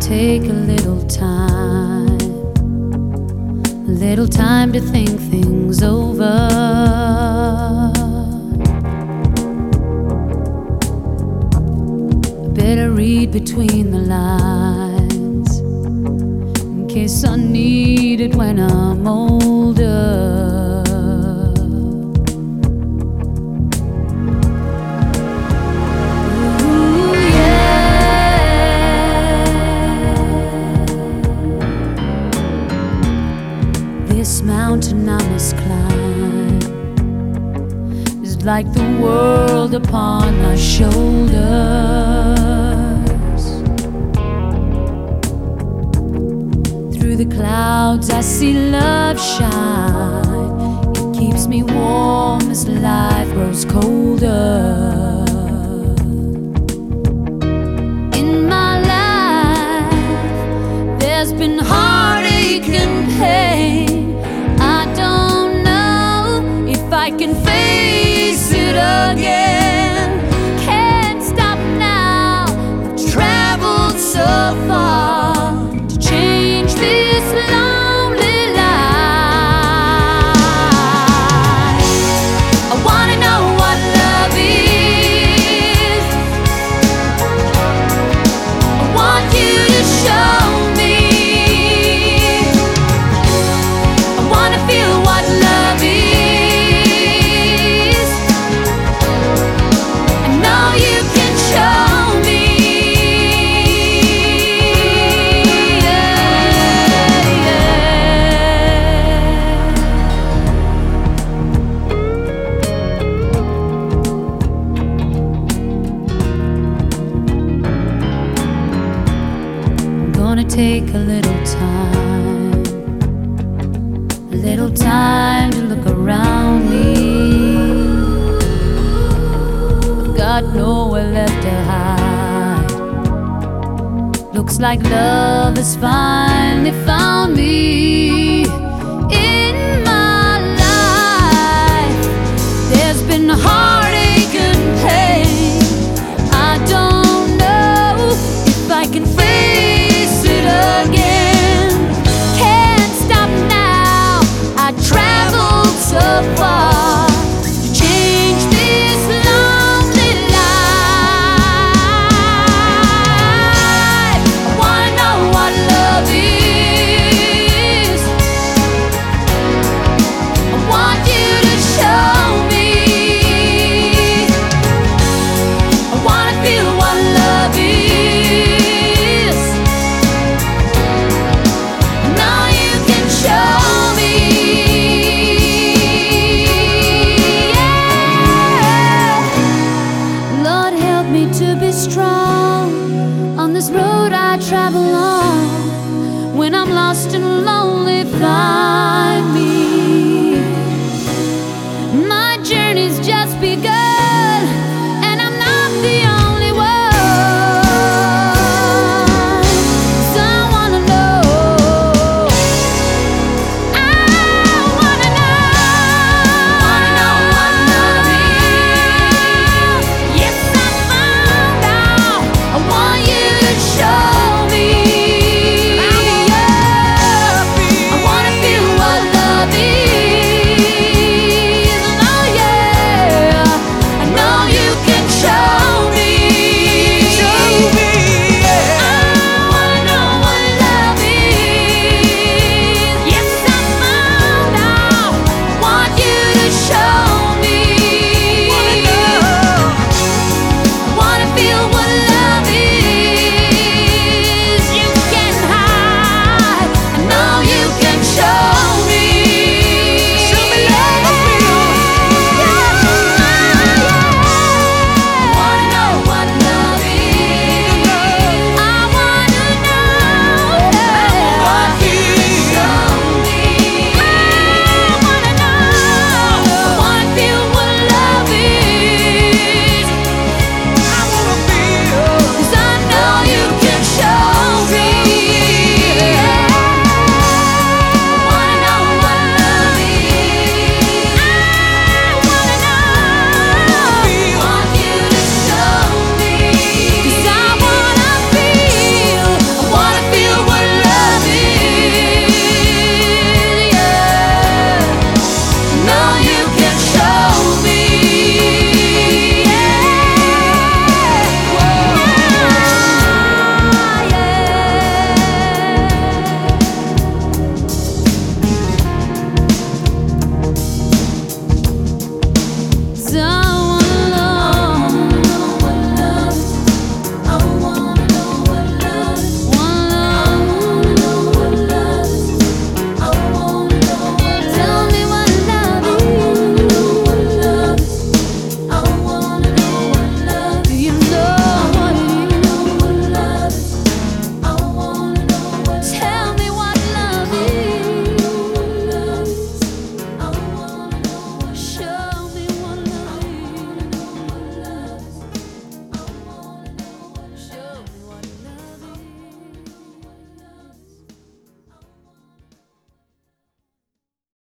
take a little time to think things over. Better read between the lines in case I need it when I'm older. This mountain I must climb is like the world upon my shoulders. Through the clouds I see love shine. It keeps me warm as life grows colder. In my life there's been heartache and pain. I can face it again. Can't stop now. I've traveled so far to change this lonely life. I wanna know what love is. I want you to show me. I wanna feel what love is. Gonna take a little time to look around me. I've got nowhere left to hide. Looks like love has finally found me. In my life there's been heartache and pain. I don't know if I can face it again. Can't stop now. I traveled so far to change this lonely life. I wanna know what love is. I want you to show me. I wanna feel what love is. To be strong on this road I travel on. When I'm lost and lonely, find